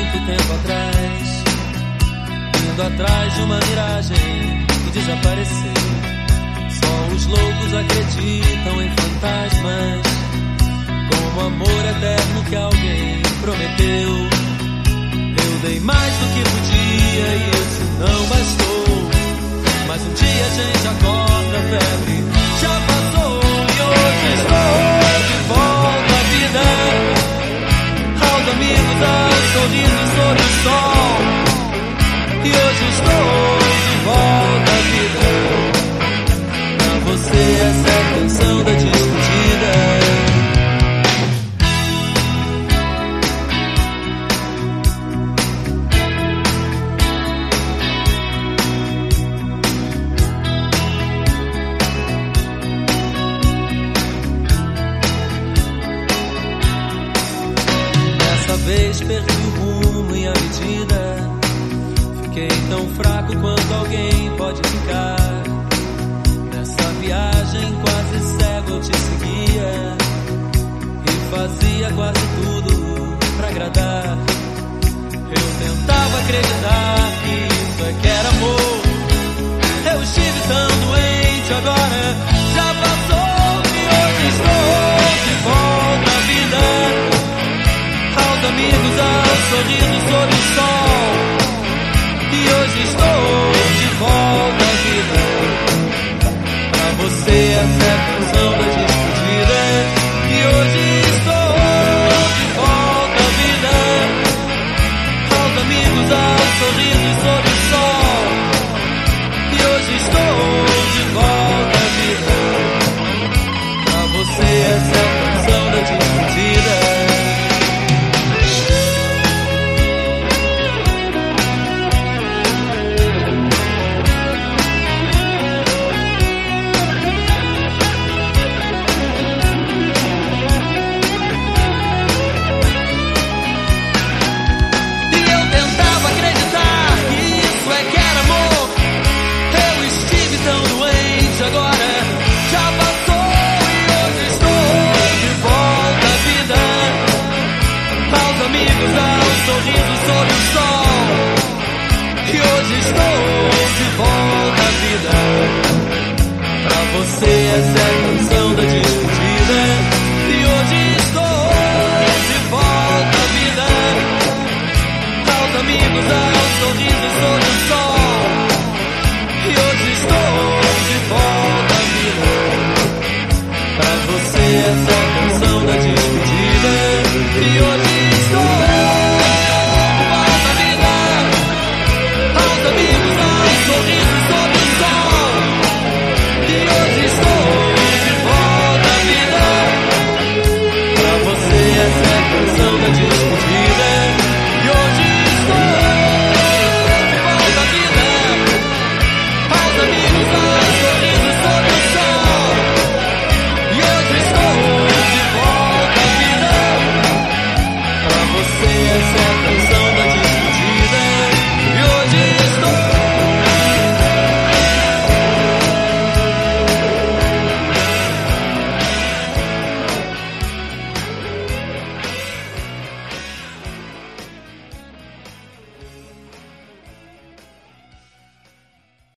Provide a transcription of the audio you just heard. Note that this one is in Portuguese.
muito tempo atrás, indo atrás de uma miragem que desapareceu. Só os loucos acreditam em fantasmas, como amor eterno que alguém prometeu. Eu dei mais do que podia e isso não bastou, mas um dia a gente acorda, a febre já passou. E hoje estou de volta à vida, aos amigos, aos sorrisos sob o sol. E hoje estou de volta à vida, pra você essa é a canção da despedida. Vez perdi o rumo e a medida, fiquei tão fraco quanto alguém pode ficar. Nessa viagem quase cego eu te seguia e fazia quase tudo pra agradar. Eu tentava acreditar que isso é que era amor. Eu estive tão doente, agora já passou. E hoje estou de volta à vida, amigos, aos sorrisos sob o sol. E hoje estou de volta à vida, pra você essa é a canção da despedida. E hoje estou de volta à vida, aos amigos, aos sorrisos sob o sol. E hoje estou de volta à vida, pra você essa é a canção da despedida. Estou de volta à vida, pra você essa é a canção